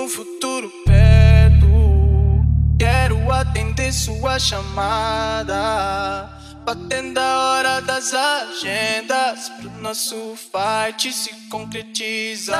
futuro perto. Quero atender sua chamada, batendo a hora das agendas, pro nosso fight se concretizar.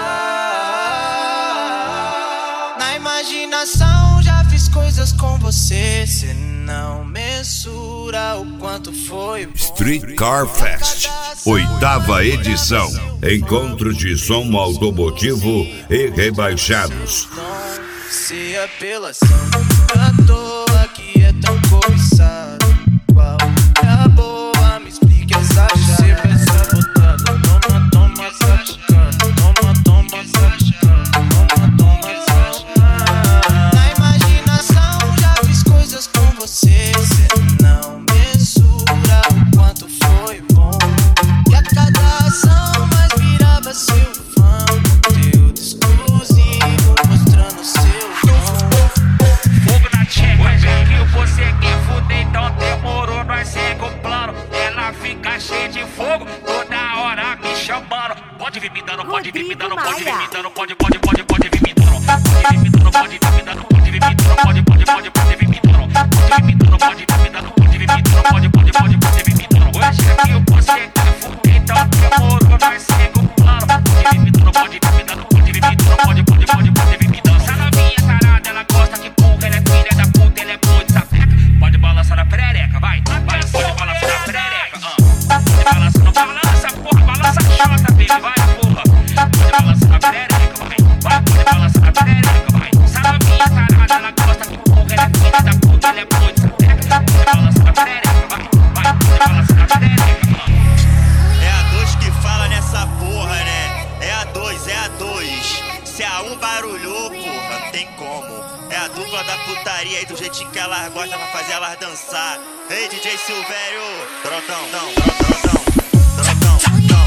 Na imaginação já fiz coisas com você, cê não mensura o quanto foi bom. Street Car Fest, 8ª edição. Encontro de som automotivo e rebaixados. Se apelação à toa que é tão cobiçado, qual é a boa? Me explique essa chave. Você vai sabotado, toma sacada, toma sacada, toma sacada. Na imaginação já fiz coisas com você, cê não mensura o quanto foi bom. E a cada ação mais virava seu fã, conteúdo exclusivo mostrando seu fogo na check, hoje que você quer fuder, então demorou, nós segue o plano. Ela fica cheia de fogo, toda hora me chamando. Pode vir me dando, pode vir me dando, pode vir me dando, pode vir me dando, pode vir me dando, pode vir me dando, pode vir me dando, pode vir me dando, pode vir me dando, pode vir me dando, pode vir me dando, pode vir me dando, pode vir me dando. Hoje que você quer fuder, então demorou, nós segue o plano. Pode vir me dando, pode vir me dando, pode vir me dando, pode vir me dando. Essa novinha tarada, ela gosta que porra, ela é filha da puta, ela é muito sapeca. Pode balançar na perereca, vai, pode balançar na perereca, pode balançar, não balança, porra, balança a chota, baby, vai, porra. Pode balançar na perereca, vai, pode balançar na perereca, vai. Essa novinha tarada, ela gosta que porra, ela é filha da puta, ela é muito sapeca. Pode balançar na perereca, vai, pode balançar na perereca, É a 2 que fala nessa porra, né? É a 2, é a 2. Se a 1 barulhou, porra, não tem como. É a dupla da putaria aí do jeitinho que elas gostam pra fazer elas dançar. Ei, DJ Silvério, trotão, trotão, trotão,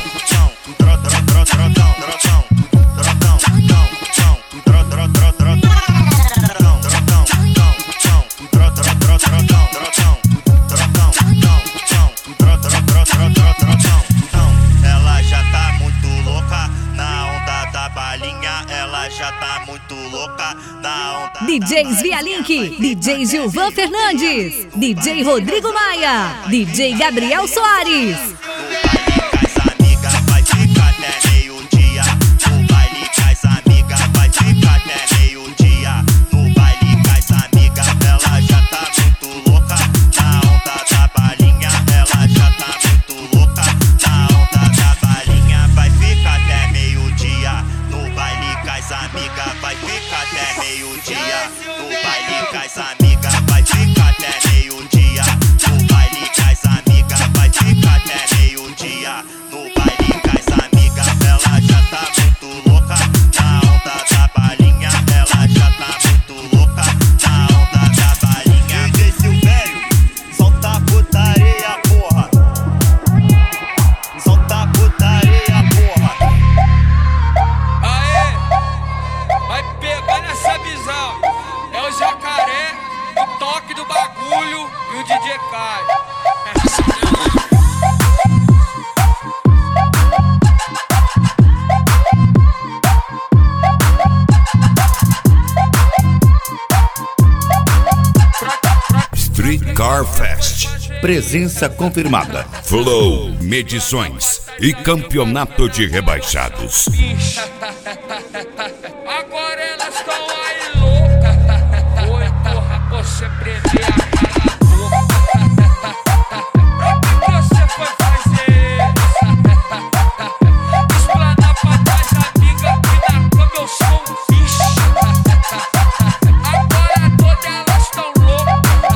ela já tá muito louca na onda da balinha, ela já tá muito louca na onda. DJs Via Link, DJ Gilvan Fernandes, DJ Rodrigo Maia, DJ Gabriel Soares. Street Car Fest, presença confirmada. Flow, medições e campeonato de rebaixados. Agora elas estão aí loucas. Oi, porra, você prender a cara louca. Pra que você foi fazer? Explanar pra trás, amiga, que na cama eu sou um bicho. Agora todas elas estão loucas.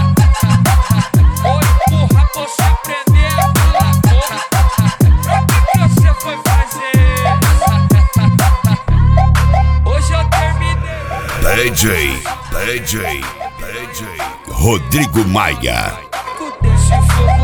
Oi, porra, você prender a cara louca. Pra que você foi fazer? Hoje eu terminei. DJ Rodrigo Maia. Desse fogo